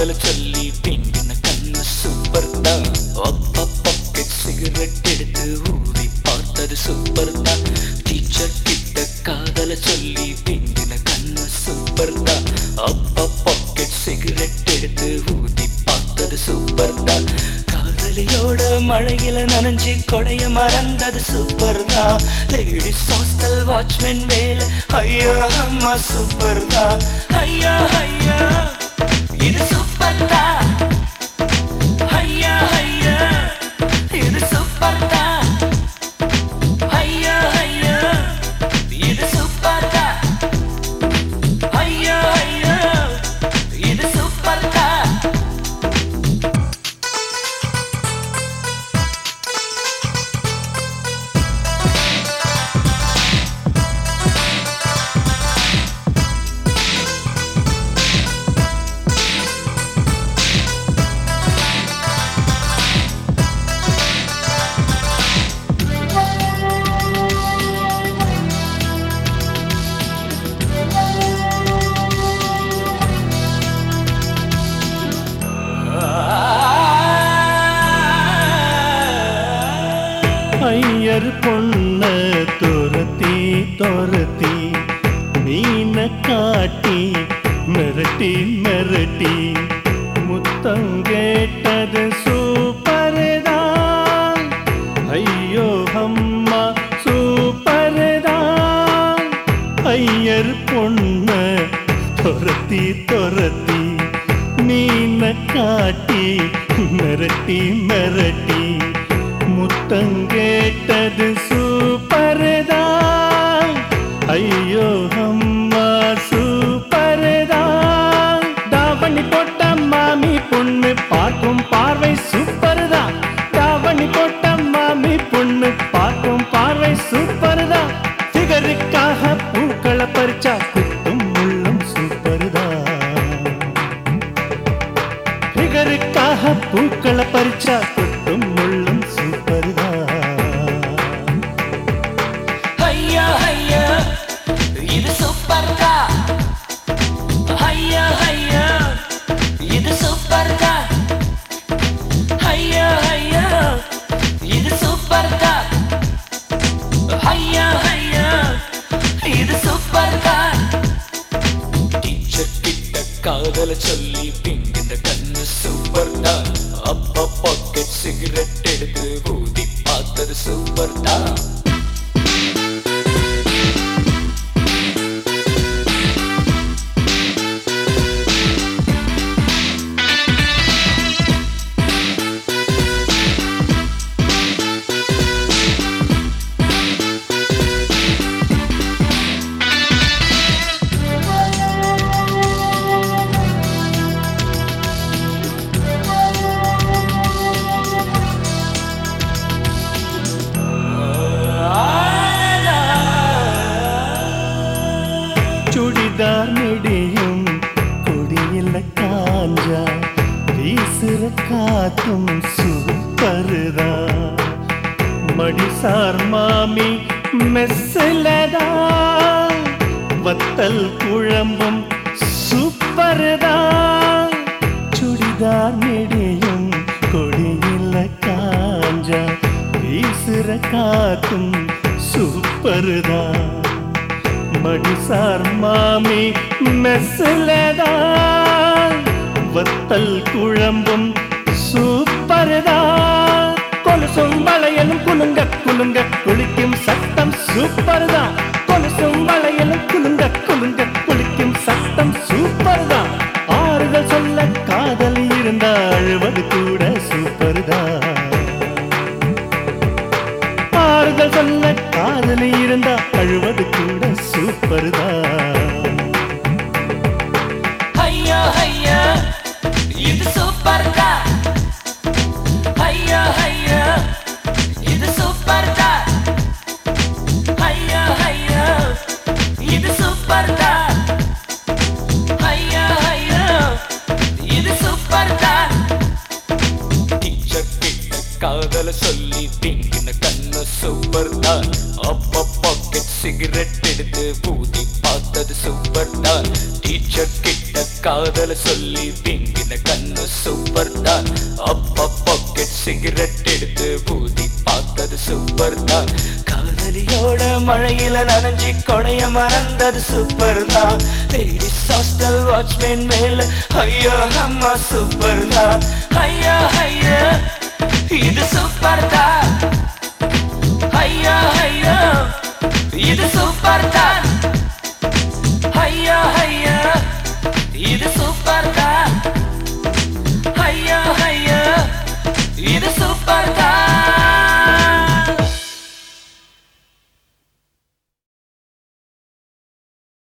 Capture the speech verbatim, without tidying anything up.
காதல சொல்லி பின்ன கண்ணு சூப்பர் தான். அப்பா பாக்கெட் சிகரெட் எடுத்து ஊதி பார்த்தது சூப்பர் தான். டீச்சர் கிட்ட காதல சொல்லி பின்ன கண்ணு சூப்பர் தான். அப்பா பாக்கெட் சிகரெட் எடுத்து ஊதி பார்த்தது சூப்பர் தான். காதலியோட மழையில நனைஞ்சி கொடைய மறந்தது சூப்பர் தான். லேடிஸ் ஹாஸ்டல் வாட்ச்மேன் வேலை ஐயா அம்மா சூப்பர் தான். ஐயா ஐயா இது சூப்பர் தான். ஐயா ஐயா இது சூப்பர் தான். ஐயா ஐயா இது சூப்பர் தான். ஐயா ஐயா இது சூப்பர் தான். ஐயர் பொண்ண துரத்தி துரத்தி மீன காட்டி மிரட்டி மிரட்டி முத்தம் கேட்டது சூப்பர் தான். ஐயோ அம்மா சூப்பர் தான். ஐயர் பொண்ண துரத்தி துரத்தி மீன காட்டி மிரட்டி மிரட்டி முத்தங்கேட்டது சூப்பர் தான். ஐயோ அம்மா சூப்பர் தான். தாவணி போட்ட மாமி பொண்ணு பார்க்கும் பார்வை சூப்பர் தான். தாவணி போட்ட மாமி பொண்ணு பார்க்கும் பார்வை சூப்பர் தான். சிகருக்காக பூக்களை பறிச்சா குத்தும் உள்ளம் சூப்பர் தான். சிகருக்காக பூக்களை பறிச்சா குத்தும் உள்ளம் சூப்பர் தான். ஐயா ஐயா இது சூப்பர் தான். ஐயா ஐயா இது சூப்பர் தான். ஐயா ஐயா இது சூப்பர் தான். ஐயா ஐயா இது சூப்பர் தான். டீச்சர் கிட்ட காதல சொல்லி பிங்கின கண்ணு சூப்பர் தான். அப்பா பாக்கெட் சிகரெட் எடுத்து ஊதி பார்த்தது சூப்பர் தான். சுடிதார் நெடியும் கொடியில காஞ்சா வீசுற காத்தும் சூப்பருதான். மடிசார் மாமி மெஸ்ஸலதான். வத்தல் குழம்பும் சூப்பருதான். சுடிதார் நெடியும் கொடியில காஞ்சா வீசுற காத்தும் சூப்பருதான். மடிசார் மாமி மெஸ்ஸலதான். வத்தல் குழம்பும் சூப்பர் தான். கொலுசும் வளையலும் குலுங்க குலுங்க குளிக்கும் சத்தம் சூப்பர் தான். கொலுசும் வளையலும் குலுங்க குலுங்க குளிக்கும் சத்தம் சூப்பர் தான். ஆறுதல் சொல்ல காதல் இருந்தா அழுவது கூட சூப்பர் தான். ஆறுதல் சொல்ல காதல் இருந்தா அழுவது கூட சூப்பர் தான். ஐயா ஐயா இது சூப்பர் தான். ஐயா ஐயா இது சூப்பர் தான். ஐயா ஐயா இது சூப்பர் தான். ஐயா ஐயா இது சூப்பர் தான். டீச்சர் கிட்ட காதல சொல்லி பிங்கின கண்ணு சூப்பர் தான். அப்பா பாக்கெட் சிகரெட் எடுத்து ஊதி பார்த்தது சூப்பர் தான். டீச்சர் கிட்ட காதல சொல்லி பிங்கின கண்ணு சூப்பர் தான். அப்பா பாக்கெட் சிகரெட் எடுத்து ஊதி பார்த்தது சூப்பர் தான். காதலியோட மழையில நனைஞ்சி கொடைய மறந்தது சூப்பர் தான். லேடிஸ் ஹாஸ்டல் வாட்ச்மேன் மேல ஐயோ அம்மா சூப்பர் தான். ஐயா ஐயா இது சூப்பர் தான். ஐயா ஐயா இது சூப்பர் தான்.